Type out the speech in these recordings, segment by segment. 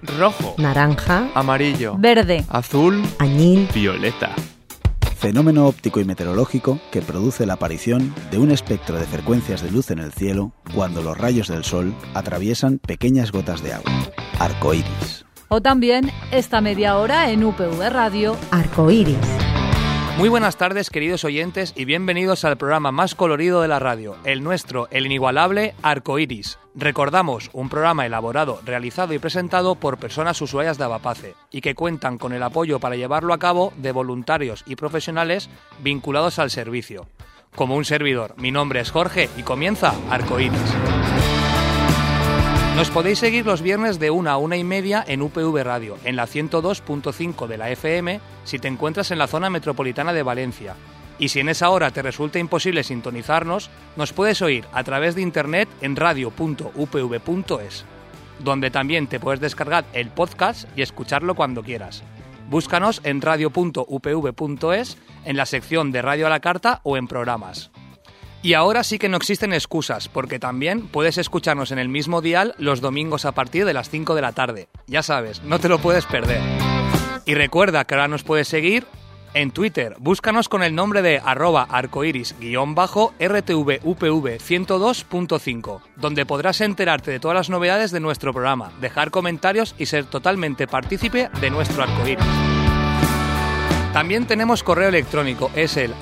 rojo, naranja, amarillo, verde, azul, añil, violeta. Fenómeno óptico y meteorológico que produce la aparición de un espectro de frecuencias de luz en el cielo cuando los rayos del sol atraviesan pequeñas gotas de agua. Arcoíris. o también esta media hora en UPV Radio. arcoíris. Muy buenas tardes, queridos oyentes, y bienvenidos al programa más colorido de la radio, el nuestro, el inigualable Arcoíris. Recordamos, un programa elaborado, realizado y presentado por personas usuarias de Avapace y que cuentan con el apoyo para llevarlo a cabo de voluntarios y profesionales vinculados al servicio. Como un servidor, mi nombre es Jorge y comienza Arcoíris. Nos podéis seguir los viernes de 1 a 1:30 en UPV Radio, en la 102.5 de la FM, si te encuentras en la zona metropolitana de Valencia. Y si en esa hora te resulta imposible sintonizarnos, nos puedes oír a través de internet en radio.upv.es, donde también te puedes descargar el podcast y escucharlo cuando quieras. Búscanos en radio.upv.es, en la sección de Radio a la Carta o en programas. Y ahora sí que no existen excusas, porque también puedes escucharnos en el mismo dial los domingos a partir de las 5 de la tarde. Ya sabes, no te lo puedes perder. Y recuerda que ahora nos puedes seguir en Twitter. Búscanos con el nombre de @arcoiris_RTVUPV102.5, donde podrás enterarte de todas las novedades de nuestro programa, dejar comentarios y ser totalmente partícipe de nuestro arcoíris. También tenemos correo electrónico, es el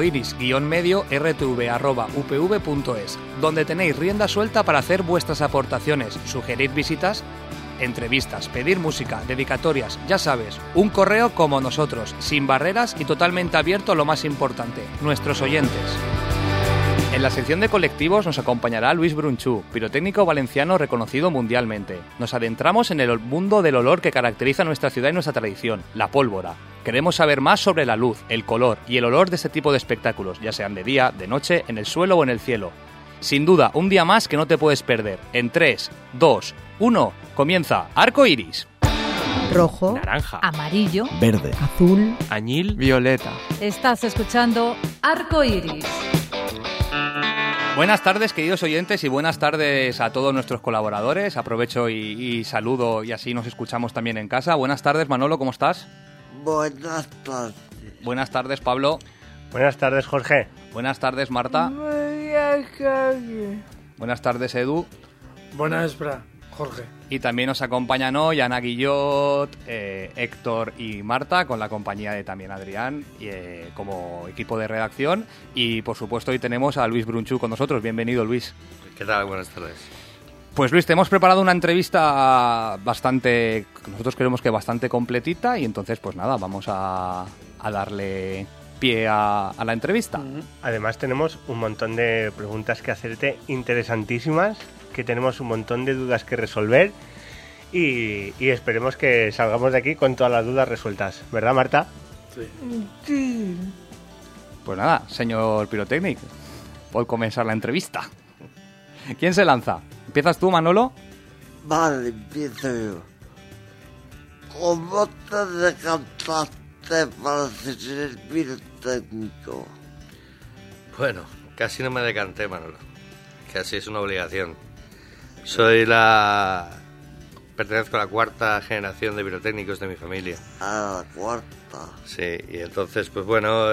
arcoiris_medio@upv.es, donde tenéis rienda suelta para hacer vuestras aportaciones, sugerir visitas, entrevistas, pedir música, dedicatorias, ya sabes, un correo como nosotros, sin barreras y totalmente abierto a lo más importante, nuestros oyentes. En la sección de colectivos nos acompañará Luis Brunchú, pirotécnico valenciano reconocido mundialmente. Nos adentramos en el mundo del olor que caracteriza nuestra ciudad y nuestra tradición, la pólvora. Queremos saber más sobre la luz, el color y el olor de este tipo de espectáculos, ya sean de día, de noche, en el suelo o en el cielo. Sin duda, un día más que no te puedes perder. En 3, 2, 1, comienza Arcoíris. Rojo, Naranja, Amarillo. Verde. azul, añil, violeta. Estás escuchando Arcoíris. Buenas tardes, queridos oyentes, y buenas tardes a todos nuestros colaboradores. Aprovecho y saludo, y así nos escuchamos también en casa. Buenas tardes, Manolo, ¿cómo estás? Buenas tardes. Buenas tardes, Pablo. Buenas tardes, Jorge. Buenas tardes, Marta. Buenas tardes, Edu. Buenas tardes, Jorge. Y también nos acompañan hoy Ana Guillot, Héctor y Marta, con la compañía de también Adrián, como equipo de redacción. Y por supuesto hoy tenemos a Luis Brunchú con nosotros. Bienvenido, Luis. ¿Qué tal? Buenas tardes. Pues Luis, te hemos preparado una entrevista bastante, nosotros creemos que bastante completita, y entonces pues nada, vamos a darle pie a la entrevista. Además tenemos un montón de preguntas que hacerte interesantísimas, que tenemos un montón de dudas que resolver y esperemos que salgamos de aquí con todas las dudas resueltas. ¿Verdad, Marta? Sí. Pues nada, señor Pirotécnic, por comenzar la entrevista. ¿Quién se lanza? ¿Empiezas tú, Manolo? Vale, empiezo yo. ¿Cómo te decantaste para ser pirotécnico? Bueno, casi no me decanté, Manolo. Casi es una obligación. Pertenezco a la cuarta generación de pirotécnicos de mi familia. A la cuarta. Sí, y entonces, pues bueno,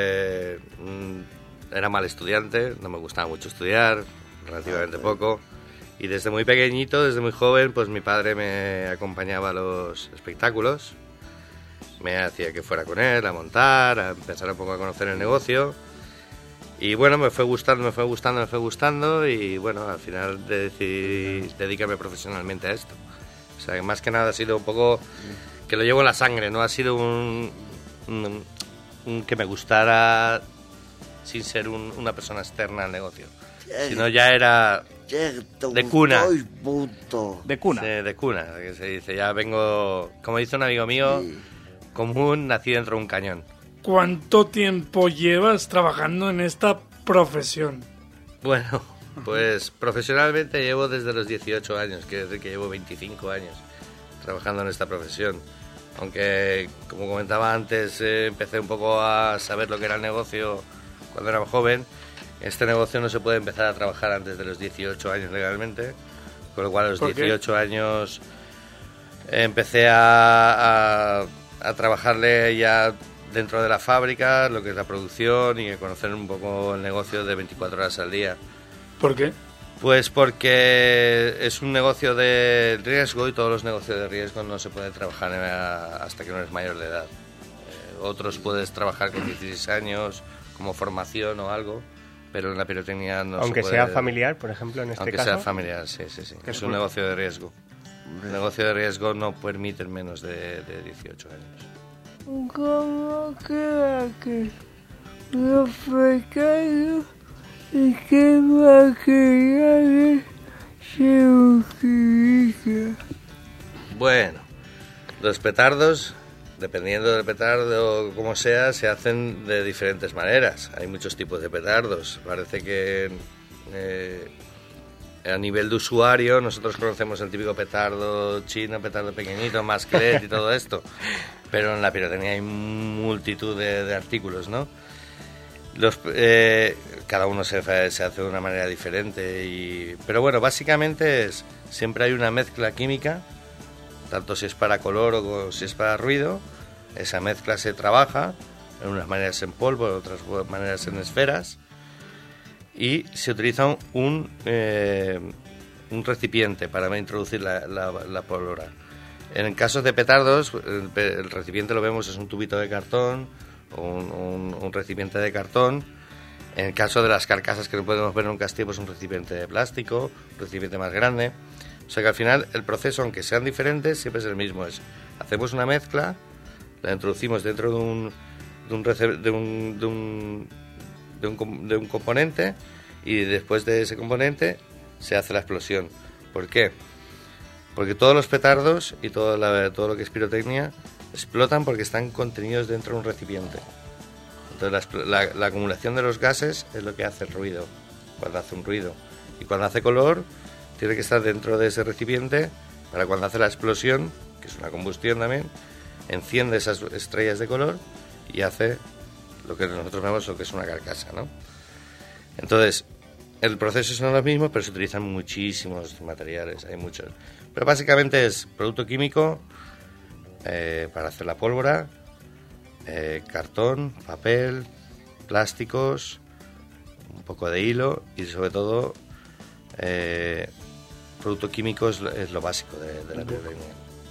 era mal estudiante, no me gustaba mucho estudiar, relativamente poco. Y desde muy pequeñito, desde muy joven, pues mi padre me acompañaba a los espectáculos. Me hacía que fuera con él a montar, a empezar un poco a conocer el negocio. Y bueno, me fue gustando y bueno, al final decidí dedicarme profesionalmente a esto. O sea, que más que nada ha sido un poco que lo llevo en la sangre, no ha sido un que me gustara sin ser una persona externa al negocio, sino ya era de cuna. De cuna. Sí, de cuna, que se dice. Ya vengo, como dice un amigo mío, común, nací dentro de un cañón. ¿Cuánto tiempo llevas trabajando en esta profesión? Bueno, pues profesionalmente llevo desde los 18 años, quiere decir que llevo 25 años trabajando en esta profesión. Aunque, como comentaba antes, empecé un poco a saber lo que era el negocio cuando era joven. Este negocio no se puede empezar a trabajar antes de los 18 años legalmente, con lo cual a los 18 años empecé a trabajarle ya dentro de la fábrica, lo que es la producción y a conocer un poco el negocio de 24 horas al día. ¿Por qué? Pues porque es un negocio de riesgo y todos los negocios de riesgo no se puede trabajar hasta que no eres mayor de edad. Otros puedes trabajar con 16 años como formación o algo, pero en la pirotecnia no aunque se puede. Sea familiar, por ejemplo, en este caso. Aunque sea familiar, sí. Es un negocio de riesgo. El negocio de riesgo no permite menos de 18 años. ¿Cómo queda que los pecados y qué materiales se utilizan? Bueno, los petardos, dependiendo del petardo como sea, se hacen de diferentes maneras. Hay muchos tipos de petardos. Parece que a nivel de usuario nosotros conocemos el típico petardo chino, petardo pequeñito, masclet y todo esto. Pero en la pirotecnia hay multitud de artículos, ¿no? Cada uno se hace de una manera diferente. Pero bueno, básicamente siempre hay una mezcla química, tanto si es para color o si es para ruido. Esa mezcla se trabaja, en unas maneras en polvo, en otras maneras en esferas. Y se utiliza un recipiente para introducir la pólvora. En casos de petardos, el recipiente lo vemos, es un tubito de cartón o un recipiente de cartón. En el caso de las carcasas que podemos ver en un castillo, pues un recipiente de plástico, un recipiente más grande. O sea que al final el proceso, aunque sean diferentes, siempre es el mismo. Hacemos una mezcla, la introducimos dentro de un componente y después de ese componente se hace la explosión. ¿Por qué? Porque todos los petardos y todo lo que es pirotecnia explotan porque están contenidos dentro de un recipiente. Entonces la acumulación de los gases es lo que hace el ruido, cuando hace un ruido. Y cuando hace color, tiene que estar dentro de ese recipiente para cuando hace la explosión, que es una combustión también, enciende esas estrellas de color y hace lo que nosotros vemos lo que es una carcasa, ¿no? Entonces, el proceso son los mismos, pero se utilizan muchísimos materiales, hay muchos. Pero básicamente es producto químico para hacer la pólvora, cartón, papel, plásticos, un poco de hilo y sobre todo producto químico es lo básico de la pirotecnia.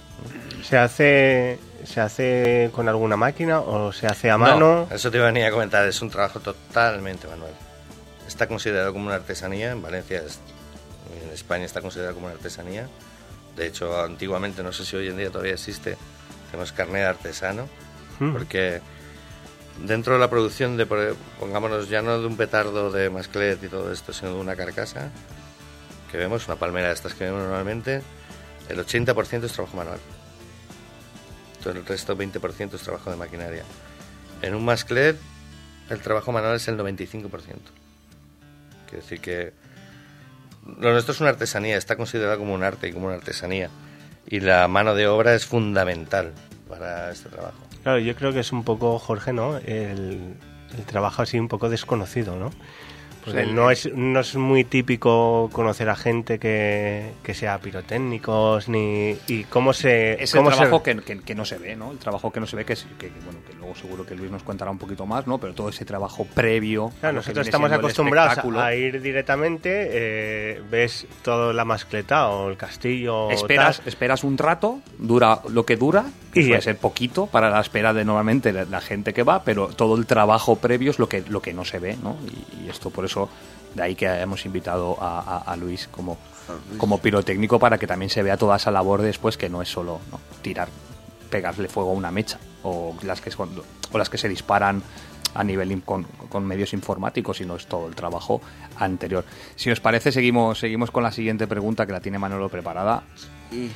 ¿Se hace con alguna máquina o se hace a mano? No, eso te venía a comentar, es un trabajo totalmente manual. Está considerado como una artesanía, en Valencia, en España está considerado como una artesanía. De hecho, antiguamente, no sé si hoy en día todavía existe, tenemos carnet de artesano, porque dentro de la producción pongámonos ya no de un petardo de masclet y todo esto, sino de una carcasa, que vemos, una palmera de estas que vemos normalmente, el 80% es trabajo manual. Todo el resto, 20% es trabajo de maquinaria. En un masclet, el trabajo manual es el 95%. Quiere decir que lo nuestro es una artesanía, está considerado como un arte y como una artesanía. Y la mano de obra es fundamental para este trabajo. Claro, yo creo que es un poco, Jorge, ¿no? El trabajo así un poco desconocido, ¿no? Porque sí, no es muy típico conocer a gente que sea pirotécnicos ni y cómo se... Es el trabajo que no se ve, ¿no? El trabajo que no se ve, que bueno, que luego seguro que Luis nos contará un poquito más, ¿no? Pero todo ese trabajo previo... Claro, nosotros estamos acostumbrados a ir directamente, ves toda la mascleta o el castillo... Esperas un rato, dura lo que dura, que suele ser poquito para la espera de normalmente la gente que va, pero todo el trabajo previo es lo que no se ve, ¿no? Y esto por eso, de ahí que hemos invitado a Luis como pirotécnico para que también se vea toda esa labor después, que no es solo, ¿no?, pegarle fuego a una mecha o las que se disparan a nivel con medios informáticos, sino es todo el trabajo anterior. Si os parece, seguimos con la siguiente pregunta, que la tiene Manolo preparada. Sí.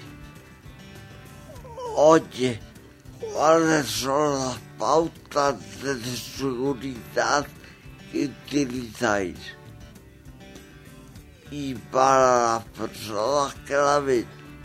Oye, ¿cuáles son las pautas de seguridad que utilizáis? Y para las personas que la ven.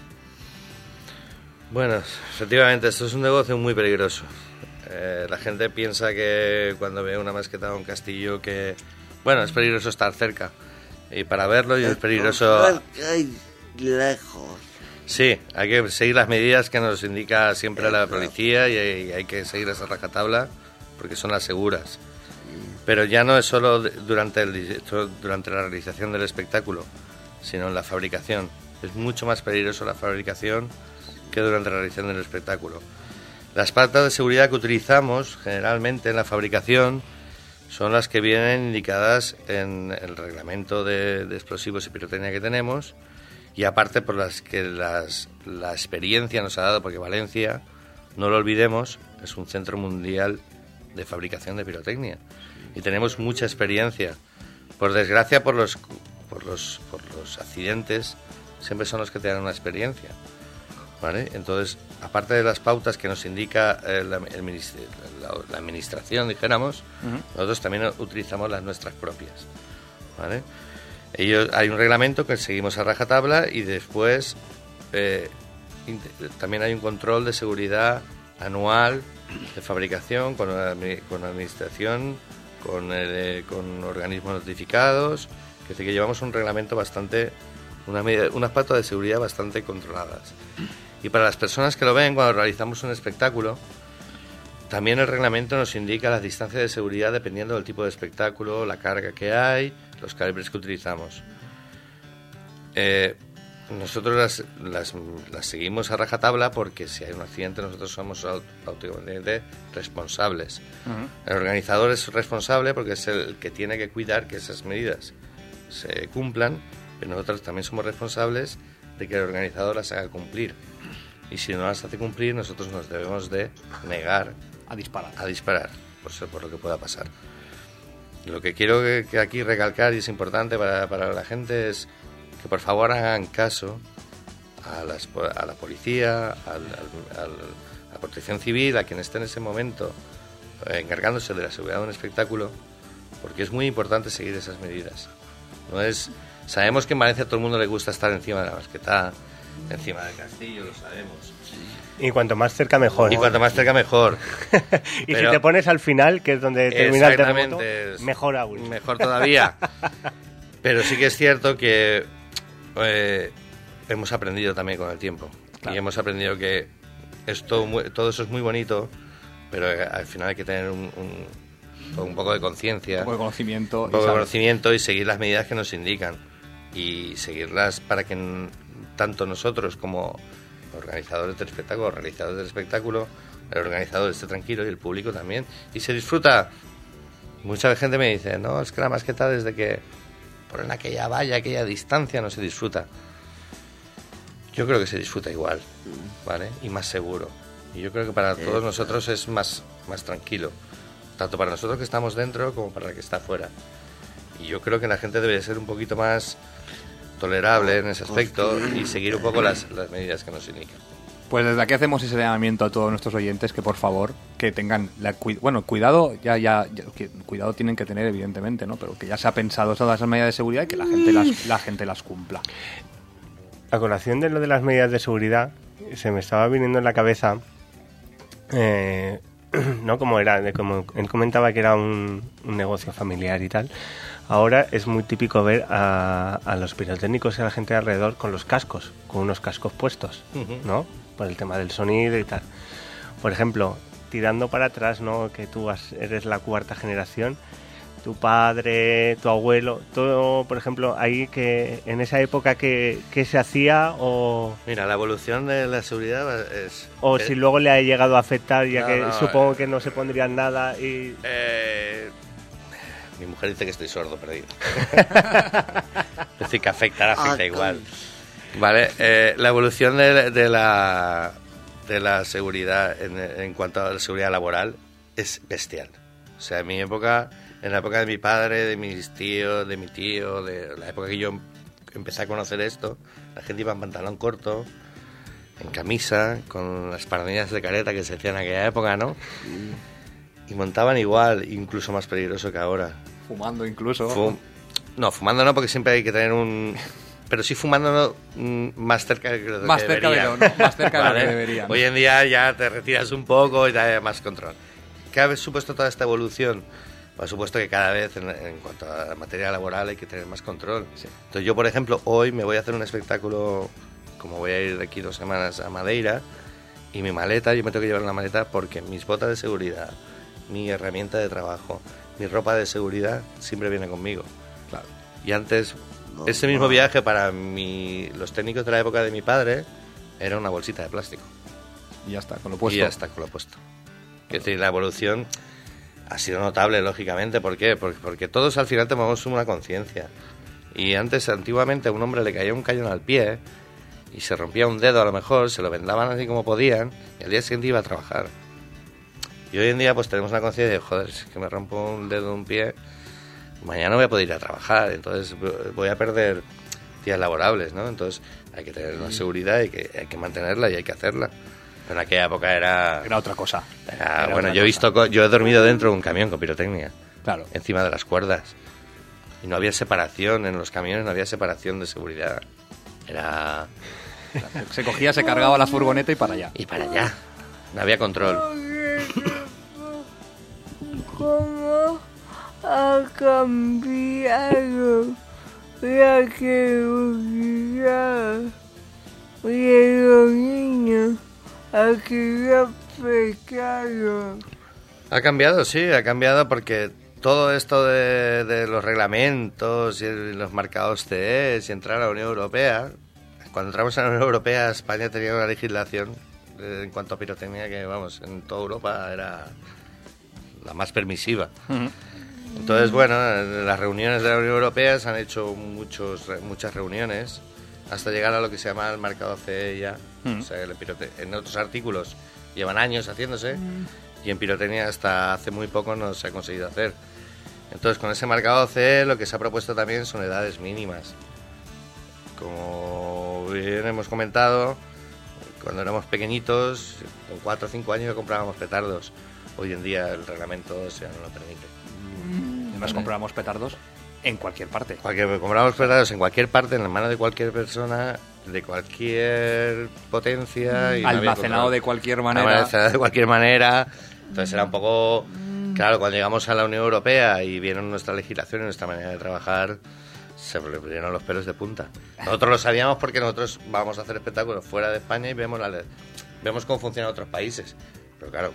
Bueno, efectivamente, esto es un negocio muy peligroso. La gente piensa que cuando ve una mascleta o un castillo que... Bueno, es peligroso estar cerca. Y para verlo y es peligroso... Cerca y lejos. Sí, hay que seguir las medidas que nos indica siempre la policía y hay que seguir esa rajatabla porque son las seguras. Pero ya no es solo durante la realización del espectáculo, sino en la fabricación. Es mucho más peligroso la fabricación que durante la realización del espectáculo. Las pautas de seguridad que utilizamos generalmente en la fabricación son las que vienen indicadas en el reglamento de explosivos y pirotecnia que tenemos, y aparte por las que la experiencia nos ha dado, porque Valencia, no lo olvidemos, es un centro mundial de fabricación de pirotecnia y tenemos mucha experiencia. Por desgracia, por los accidentes siempre son los que te dan una experiencia, ¿vale? Entonces, aparte de las pautas que nos indica la administración, dijéramos, nosotros también utilizamos las nuestras propias, ¿vale? Hay un reglamento que seguimos a rajatabla y después también hay un control de seguridad anual de fabricación con la administración, con organismos notificados, que llevamos un reglamento unas pautas de seguridad bastante controladas. Y para las personas que lo ven cuando realizamos un espectáculo, también el reglamento nos indica las distancias de seguridad dependiendo del tipo de espectáculo, la carga que hay, los calibres que utilizamos. Nosotros las seguimos a rajatabla porque si hay un accidente nosotros somos automáticamente responsables. El organizador es responsable porque es el que tiene que cuidar que esas medidas se cumplan, pero nosotros también somos responsables de que el organizador las haga cumplir. Y si no las hace cumplir, nosotros nos debemos de negar a disparar por lo que pueda pasar. Lo que quiero que aquí recalcar, y es importante para la gente, es que por favor hagan caso a la policía, a la protección civil, a quien esté en ese momento encargándose de la seguridad de un espectáculo, porque es muy importante seguir esas medidas. Sabemos que en Valencia a todo el mundo le gusta estar encima de la basqueta, encima del castillo, lo sabemos. Y cuanto más cerca mejor. Y cuanto más cerca mejor. Y si te pones al final, que es donde termina el terremoto, mejor aún. Mejor todavía. Pero sí que es cierto que hemos aprendido también con el tiempo. Claro. Y hemos aprendido que todo eso es muy bonito, pero al final hay que tener un poco de conciencia, un poco de conocimiento, y seguir las medidas que nos indican y seguirlas para que tanto nosotros como organizadores del espectáculo, realizadores del espectáculo, el organizador esté tranquilo y el público también, y se disfruta. Mucha gente me dice, no, es que la masqueta desde que ponen aquella valla, aquella distancia, no se disfruta. Yo creo que se disfruta igual, ¿vale? Y más seguro. Y yo creo que para todos nosotros es más tranquilo, tanto para nosotros que estamos dentro como para el que está afuera. Y yo creo que la gente debe ser un poquito más tolerable en ese aspecto y seguir un poco las medidas que nos indican. Pues desde aquí hacemos ese llamamiento a todos nuestros oyentes que por favor que tengan cuidado, cuidado tienen que tener evidentemente, ¿no? Pero que ya se ha pensado todas esas medidas de seguridad y que la gente las cumpla. A colación de lo de las medidas de seguridad, se me estaba viniendo en la cabeza no como como él comentaba que era un negocio familiar y tal. Ahora es muy típico ver a los pirotécnicos y a la gente alrededor con los cascos, con unos cascos puestos, ¿no? Por el tema del sonido y tal. Por ejemplo, tirando para atrás, ¿no? Que tú eres la cuarta generación, tu padre, tu abuelo, todo, por ejemplo, ahí que en esa época que se hacía o... Mira, la evolución de la seguridad es... O si luego le ha llegado a afectar, supongo que no se pondrían nada y... Mi mujer dice que estoy sordo, perdido. Es decir, que afecta igual. Vale, la evolución de la seguridad en cuanto a la seguridad laboral es bestial. O sea, en la época de mi padre, de mis tíos, de mi tío, de la época que yo empecé a conocer esto, la gente iba en pantalón corto, en camisa, con las parnillas de careta que se hacían en aquella época, ¿no? Y montaban igual, incluso más peligroso que ahora. Fumando incluso. No, fumando no, porque siempre hay que tener pero sí fumando más cerca de lo que debería. Más cerca de lo que deberían. Hoy en día ya te retiras un poco y te da más control. ¿Qué ha supuesto toda esta evolución? Por supuesto que cada vez en cuanto a la materia laboral hay que tener más control. Sí. Entonces yo, por ejemplo, hoy me voy a hacer un espectáculo como voy a ir de aquí 2 semanas a Madeira, y mi maleta, yo me tengo que llevar la maleta porque mis botas de seguridad, mi herramienta de trabajo, mi ropa de seguridad siempre viene conmigo. Claro. Y antes, ese mismo viaje para los técnicos de la época de mi padre era una bolsita de plástico. Y ya está, con lo puesto. Y ya está, con lo puesto. Es decir, la evolución ha sido notable, lógicamente. ¿Por qué? Porque todos al final tenemos una conciencia. Y antes, antiguamente, a un hombre le caía un cañón al pie y se rompía un dedo a lo mejor, se lo vendaban así como podían y al día siguiente iba a trabajar. Y hoy en día pues tenemos una conciencia de, joder, si es que me rompo un dedo de un pie, mañana no voy a poder ir a trabajar, entonces voy a perder días laborables, ¿no? Entonces hay que tener una seguridad y hay que mantenerla y hay que hacerla. Pero en aquella época era otra cosa. Bueno, yo he dormido dentro de un camión con pirotecnia. Claro. Encima de las cuerdas. Y no había separación en los camiones, no había separación de seguridad. Se cogía, se cargaba la furgoneta y para allá. Y para allá. No había control. ¿Cómo ha cambiado la seguridad de los niños aquí en pecado? Ha cambiado, sí, ha cambiado porque todo esto de los reglamentos y los marcados CE y entrar a la Unión Europea, cuando entramos a la Unión Europea, España tenía una legislación en cuanto a pirotecnia que, vamos, en toda Europa era la más permisiva. Uh-huh. Entonces, bueno, en las reuniones de la Unión Europea se han hecho muchas reuniones hasta llegar a lo que se llama el marcado CE ya. Uh-huh. O sea, en otros artículos llevan años haciéndose y en pirotecnia hasta hace muy poco no se ha conseguido hacer. Entonces, con ese marcado CE lo que se ha propuesto también son edades mínimas. Como bien hemos comentado, cuando éramos pequeñitos, con 4 o 5 años comprábamos petardos. Hoy en día el reglamento ya no lo permite. Además comprábamos petardos en cualquier parte. Comprábamos petardos en cualquier parte, en la mano de cualquier persona, de cualquier potencia. Y almacenado de cualquier manera. Almacenado de cualquier manera. Entonces era un poco... Claro, cuando llegamos a la Unión Europea y vieron nuestra legislación y nuestra manera de trabajar, se le pusieron los pelos de punta. Nosotros lo sabíamos porque nosotros vamos a hacer espectáculos fuera de España y vemos cómo funcionan otros países. Pero claro,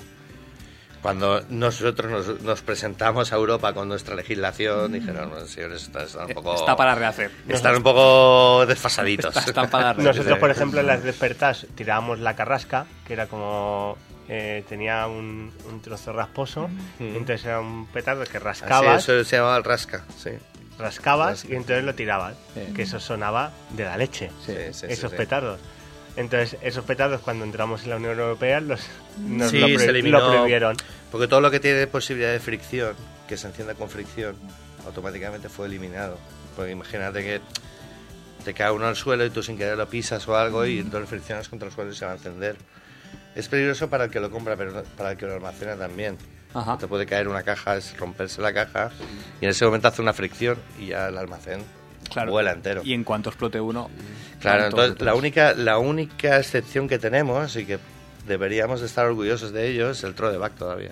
cuando nosotros nos presentamos a Europa con nuestra legislación, dijeron, no, señores, están un poco... Está para rehacer. Están un poco desfasaditos. Están para rehacer. Nosotros, por ejemplo, en las despertas tirábamos la carrasca, que era como... tenía un trozo rasposo, entonces era un petardo que rascabas. Así, eso se llamaba el rasca, sí. Rascabas y entonces lo tirabas, que eso sonaba de la leche, esos petardos. Entonces, esos petardos cuando entramos en la Unión Europea lo prohibieron. Porque todo lo que tiene posibilidad de fricción, que se encienda con fricción, automáticamente fue eliminado. Porque imagínate que te cae uno al suelo y tú sin querer lo pisas o algo y entonces friccionas contra el suelo y se va a encender. Es peligroso para el que lo compra, pero para el que lo almacena también. Ajá. Te puede caer una caja, es romperse la caja y en ese momento hace una fricción y ya el almacén vuela entero. Y en cuanto explote uno... Claro, entonces la única excepción que tenemos y que deberíamos de estar orgullosos de ello es el Trodeback todavía.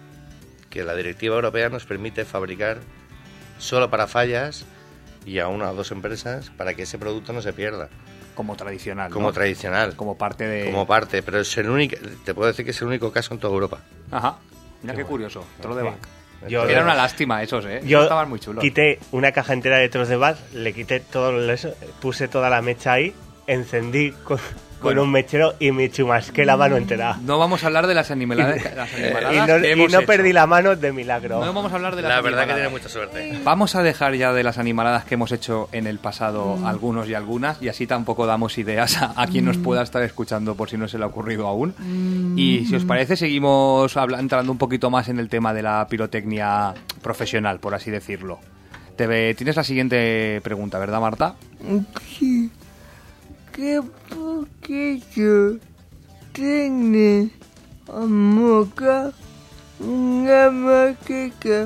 Que la directiva europea nos permite fabricar solo para fallas y a 1 o 2 empresas para que ese producto no se pierda. Como tradicional, ¿no? Como tradicional. Como parte de... Como parte, pero es el único, te puedo decir que es el único caso en toda Europa. Ajá. Mira qué curioso. Trodeback. Era una lástima esos, ¿eh? Yo estaban muy chulos. Quité una caja entera de Trodeback, le quité todo eso, puse toda la mecha ahí, encendí con un mechero y me chumasqué la mano entera. No vamos a hablar de las animaladas y no perdí la mano de milagro. No vamos a hablar de las La verdad animaladas. que tiene mucha suerte. Vamos a dejar ya de las animaladas que hemos hecho en el pasado algunos y algunas, y así tampoco damos ideas a quien nos pueda estar escuchando por si no se le ha ocurrido aún. Y si os parece, seguimos entrando un poquito más en el tema de la pirotecnia profesional, por así decirlo. Tienes la siguiente pregunta, ¿verdad, Marta? Sí. ¿Qué poquito tiene moca una maqueta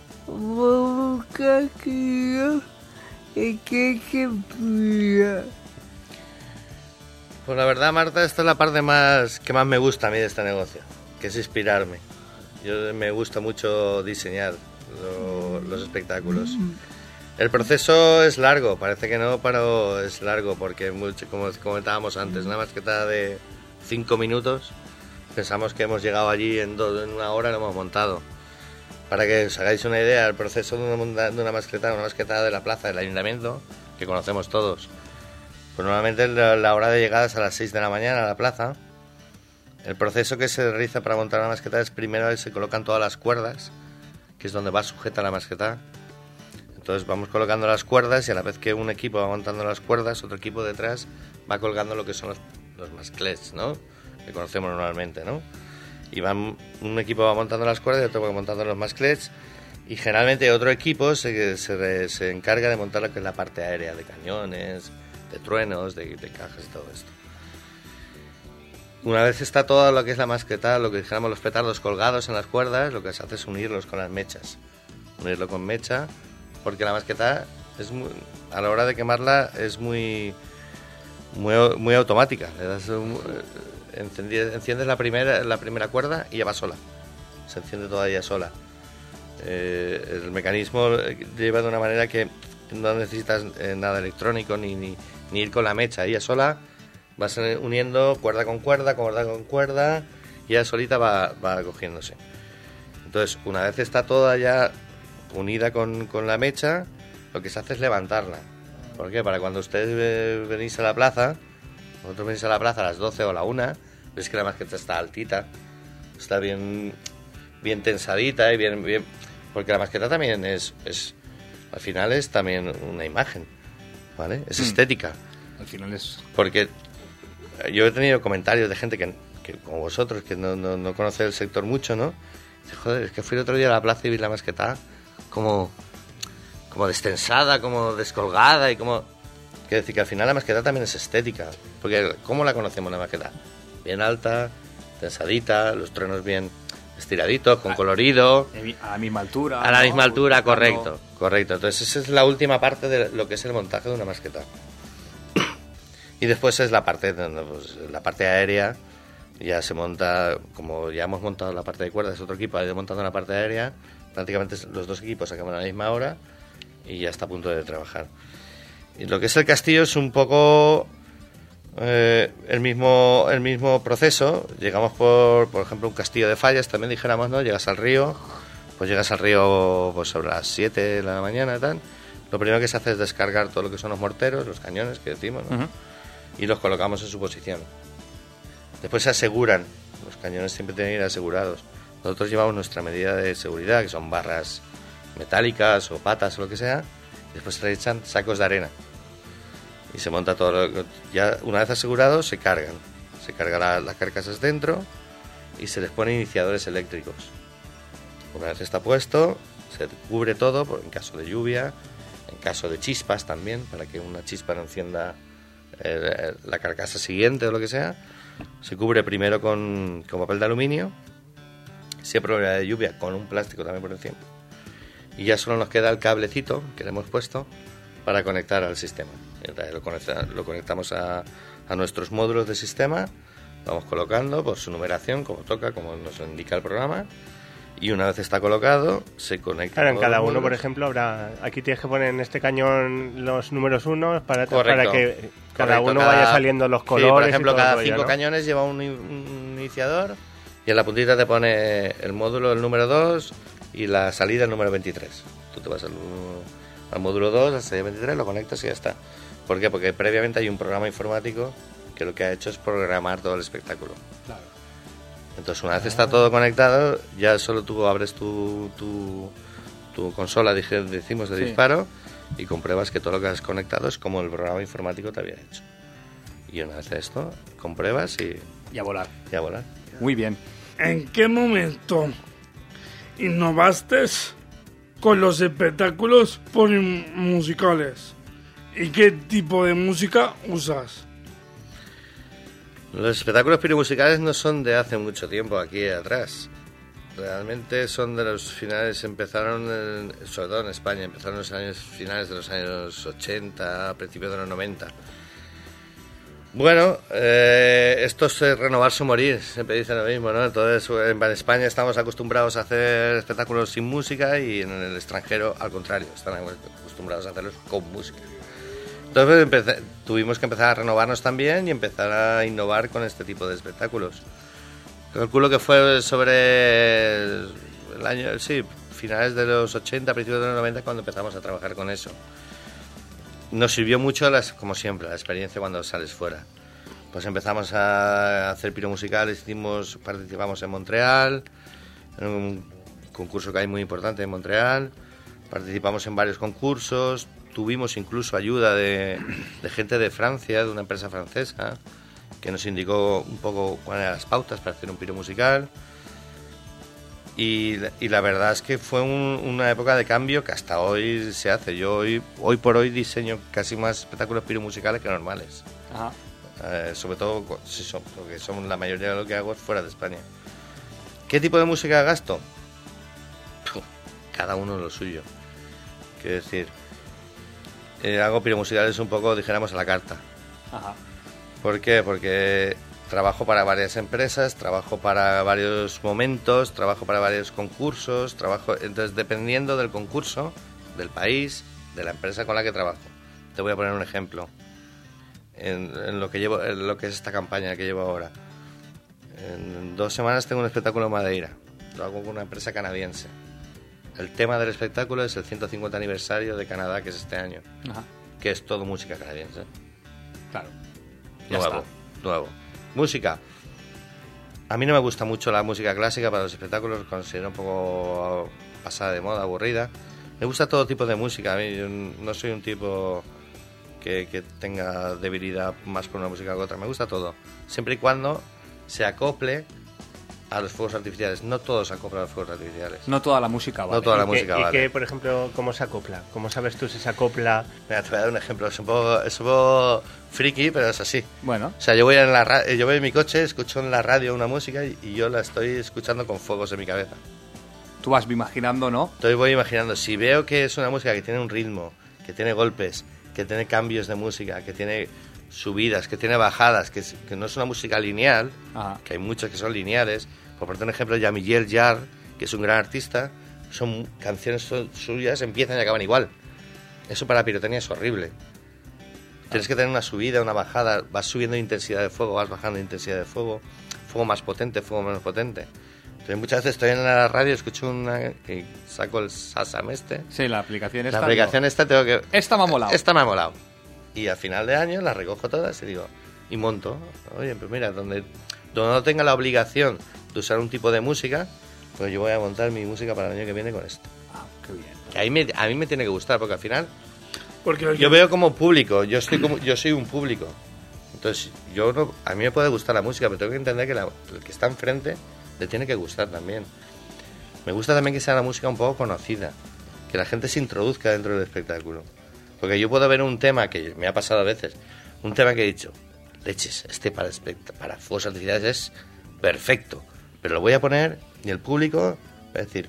boca y que se pilla? Pues la verdad, Marta, esta es la parte que más me gusta a mí de este negocio, que es inspirarme. Me gusta mucho diseñar los espectáculos. El proceso es largo, parece que no, pero es largo porque, como comentábamos antes, una maqueta de 5 minutos, pensamos que hemos llegado allí en 1 hora, lo hemos montado. Para que os hagáis una idea, el proceso de una maqueta de la plaza del ayuntamiento, que conocemos todos, pues normalmente la hora de llegada es a las 6 de la mañana a la plaza. El proceso que se realiza para montar una maqueta es primero se colocan todas las cuerdas, que es donde va sujeta la maqueta. Entonces vamos colocando las cuerdas y a la vez que un equipo va montando las cuerdas, otro equipo detrás va colgando lo que son los masclets, ¿no? Que conocemos normalmente, ¿no? Y un equipo va montando las cuerdas y otro va montando los masclets, y generalmente otro equipo se encarga de montar lo que es la parte aérea, de cañones, de truenos, de cajas y todo esto. Una vez está todo lo que es la maqueta, lo que dijéramos los petardos colgados en las cuerdas, lo que se hace es unirlos con las mechas. Unirlo con mecha, porque la maqueta a la hora de quemarla es muy automática. Le das enciendes la primera cuerda y ya va sola. Se enciende toda ella sola. El mecanismo lleva de una manera que no necesitas nada electrónico ni ir con la mecha. Ella sola vas uniendo cuerda con cuerda y ella solita va cogiéndose. Entonces, una vez está toda ya unida con la mecha, lo que se hace es levantarla. ¿Por qué? Para cuando ustedes venís a la plaza, vosotros venís a la plaza a las 12 o a la 1, veis que la maqueta está altita, está bien tensadita y bien, porque la maqueta también es al final es también una imagen, ¿vale? Es estética. Al final es... Porque yo he tenido comentarios de gente que como vosotros, que no conoce el sector mucho, ¿no? Dice, joder, es que fui el otro día a la plaza y vi la maqueta como destensada, como descolgada y como... Quiero decir que al final la maqueta también es estética, porque ¿cómo la conocemos la maqueta? Bien alta, tensadita, los truenos bien estiraditos, con colorido... A la misma altura. A la misma altura, correcto. Entonces esa es la última parte de lo que es el montaje de una maqueta. Y después es la parte aérea. Ya se monta, como ya hemos montado la parte de cuerdas, otro equipo ha ido montando la parte aérea. Prácticamente los dos equipos acaban a la misma hora y ya está a punto de trabajar. Y lo que es el castillo es un poco el mismo proceso. Llegamos por ejemplo, un castillo de fallas, también dijéramos, ¿no? Llegas al río pues sobre las 7 de la mañana y tal. Lo primero que se hace es descargar todo lo que son los morteros, los cañones que decimos, ¿no? Y los colocamos en su posición. Después se aseguran, los cañones siempre tienen que ir asegurados. Nosotros llevamos nuestra medida de seguridad, que son barras metálicas o patas o lo que sea, y después se le echan sacos de arena. Y se monta todo. Ya una vez asegurado, se cargan las carcasas dentro y se les pone iniciadores eléctricos. Una vez está puesto, se cubre todo, en caso de lluvia, en caso de chispas también, para que una chispa no encienda la carcasa siguiente o lo que sea. Se cubre primero con papel de aluminio, si hay problema de lluvia, con un plástico también por encima. Y ya solo nos queda el cablecito que le hemos puesto para conectar al sistema. Lo conectamos a nuestros módulos de sistema, vamos colocando por su numeración, como toca, como nos indica el programa. Y una vez está colocado, se conecta. Claro, en cada uno, por ejemplo, aquí tienes que poner en este cañón los números 1 para que cada uno vaya saliendo los colores. Sí, por ejemplo, cada 5 ¿no? cañones lleva un iniciador y en la puntita te pone el módulo, el número 2 y la salida, el número 23. Tú te vas al módulo 2, la salida 23, lo conectas y ya está. ¿Por qué? Porque previamente hay un programa informático que lo que ha hecho es programar todo el espectáculo. Claro. Entonces, una vez está todo conectado, ya solo tú abres tu consola, decimos, de disparo, y compruebas que todo lo que has conectado es como el programa informático te había hecho. Y una vez esto, compruebas y a volar. Y a volar. Muy bien. ¿En qué momento innovaste con los espectáculos musicales? ¿Y qué tipo de música usas? Los espectáculos piromusicales no son de hace mucho tiempo aquí atrás. Realmente son de los finales, sobre todo en España, empezaron en los finales de los años 80, principios de los 90. Bueno, esto es renovarse o morir, siempre dicen lo mismo, ¿no? Entonces, en España estamos acostumbrados a hacer espectáculos sin música y en el extranjero, al contrario, están acostumbrados a hacerlos con música. Entonces tuvimos que empezar a renovarnos también y empezar a innovar con este tipo de espectáculos. Calculo que fue sobre el año, sí, finales de los 80, principios de los 90, cuando empezamos a trabajar con eso. Nos sirvió mucho, como siempre, la experiencia cuando sales fuera. Pues empezamos a hacer piromusicales, participamos en Montreal, en un concurso que hay muy importante en Montreal, participamos en varios concursos, tuvimos incluso ayuda de gente de Francia, de una empresa francesa, que nos indicó un poco cuáles eran las pautas para hacer un piromusical. Y la verdad es que fue una época de cambio que hasta hoy se hace. Yo hoy por hoy diseño casi más espectáculos piromusicales que normales. Ajá. Sobre todo porque son la mayoría de lo que hago es fuera de España. ¿Qué tipo de música gasto? Cada uno lo suyo. Quiero decir, hago piromusicales un poco, dijéramos, a la carta. Ajá. ¿Por qué? Porque trabajo para varias empresas, trabajo para varios momentos, trabajo para varios concursos, entonces dependiendo del concurso, del país, de la empresa con la que trabajo. Te voy a poner un ejemplo. En lo que es esta campaña que llevo ahora. En 2 semanas tengo un espectáculo en Madeira. Lo hago con una empresa canadiense. El tema del espectáculo es el 150 aniversario de Canadá, que es este año. Ajá. Que es todo música canadiense. Claro. Nuevo. Música. A mí no me gusta mucho la música clásica para los espectáculos, considero un poco pasada de moda, aburrida. Me gusta todo tipo de música. A mí, yo no soy un tipo que tenga debilidad más por una música que otra. Me gusta todo, siempre y cuando se acople a los fuegos artificiales. No todos se acoplan a los fuegos artificiales. No toda la música vale. No toda la música vale. ¿Y qué, por ejemplo, cómo se acopla? ¿Cómo sabes tú si se acopla? Mira, te voy a dar un ejemplo. Es un poco friki, pero es así. Bueno. O sea, yo voy en mi coche, escucho en la radio una música y yo la estoy escuchando con fuegos en mi cabeza. Tú vas imaginando, ¿no? Entonces voy imaginando. Si veo que es una música que tiene un ritmo, que tiene golpes, que tiene cambios de música, que tiene subidas, que tiene bajadas, que no es una música lineal, que hay muchas que son lineales. Por ponerte un ejemplo, Jean-Michel Jarre, que es un gran artista, son canciones suyas, empiezan y acaban igual. Eso para la pirotecnia es horrible. Tienes que tener una subida, una bajada, vas subiendo de intensidad de fuego, vas bajando de intensidad de fuego, fuego más potente, fuego menos potente. Entonces muchas veces estoy en la radio, escucho que saco el Sasam Sí, la aplicación esta. La aplicación esta tengo que... Esta me ha molado. Esta me ha molado. Y al final de año las recojo todas y monto. Oye, pues mira, donde no tenga la obligación de usar un tipo de música, pues yo voy a montar mi música para el año que viene con esto. Ah, qué bien. Que a mí me tiene que gustar, porque al final Porque yo veo como público, yo soy un público. Entonces, a mí me puede gustar la música, pero tengo que entender que el que está enfrente le tiene que gustar también. Me gusta también que sea la música un poco conocida, que la gente se introduzca dentro del espectáculo. Porque yo puedo ver un tema que me ha pasado a veces, un tema que he dicho, leches, para fuegos artificiales es perfecto, pero lo voy a poner y el público va a decir,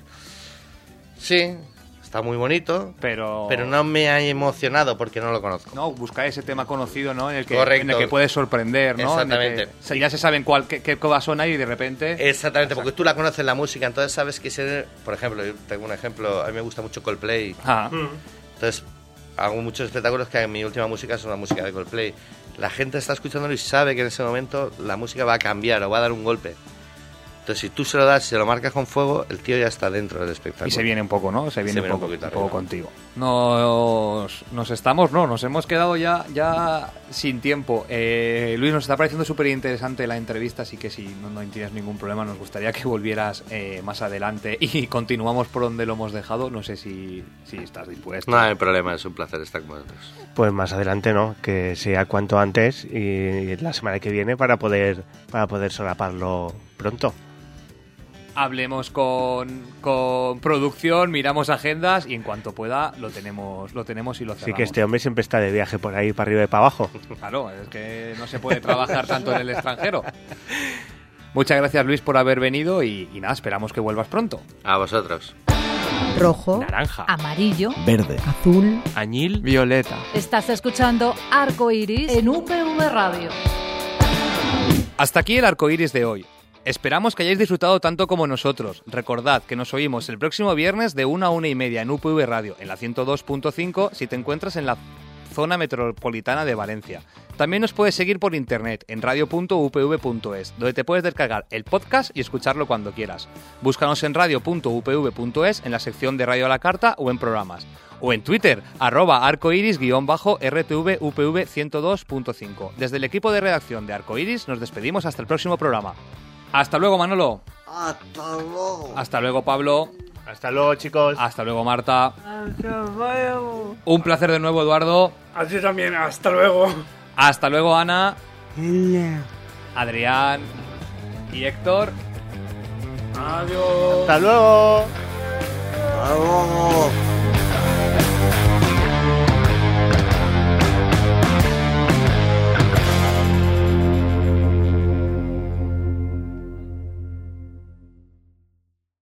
sí, está muy bonito, pero no me ha emocionado porque no lo conozco. No, buscar ese tema conocido, ¿no? En el que Correcto. puedes sorprender, ¿no? Exactamente. Ya se saben qué va a sonar y de repente... Exactamente, porque tú la conoces la música, entonces sabes que por ejemplo, yo tengo un ejemplo, a mí me gusta mucho Coldplay. Entonces hago muchos espectáculos que mi última música es una música de Coldplay. La gente está escuchándolo y sabe que en ese momento la música va a cambiar o va a dar un golpe. Entonces, si tú se lo das, se lo marcas con fuego, el tío ya está dentro del espectáculo. Y se viene un poco, ¿no? Se viene un poco contigo. Nos hemos quedado ya sin tiempo. Luis, nos está pareciendo súper interesante la entrevista, así que si no tienes ningún problema, nos gustaría que volvieras más adelante y continuamos por donde lo hemos dejado. No sé si estás dispuesto. No hay problema, es un placer estar con vosotros. Pues más adelante, ¿no? Que sea cuanto antes y la semana que viene para poder solaparlo pronto. Hablemos con producción, miramos agendas y en cuanto pueda lo tenemos y lo cerramos. Sí, que este hombre siempre está de viaje por ahí para arriba y para abajo. Claro, es que no se puede trabajar tanto en el extranjero. Muchas gracias, Luis, por haber venido y nada, esperamos que vuelvas pronto. A vosotros. rojo, naranja, amarillo, verde, azul, añil, violeta. Estás escuchando Arco Iris en UPV Radio. Hasta aquí el Arco Iris de hoy. Esperamos que hayáis disfrutado tanto como nosotros. Recordad que nos oímos el próximo viernes de 1 a 1:30 en UPV Radio, en la 102.5 si te encuentras en la zona metropolitana de Valencia. También nos puedes seguir por internet en radio.upv.es, donde te puedes descargar el podcast y escucharlo cuando quieras. Búscanos en radio.upv.es en la sección de Radio a la Carta o en programas. O en Twitter, @arcoiris_RTV UPV 102.5. Desde el equipo de redacción de Arcoiris nos despedimos hasta el próximo programa. Hasta luego, Manolo. Hasta luego. Hasta luego, Pablo. Hasta luego, chicos. Hasta luego, Marta. Hasta luego. Un placer de nuevo, Eduardo. Así también, hasta luego. Hasta luego, Ana, Hola. Adrián y Héctor. Adiós. Hasta luego. Hasta luego.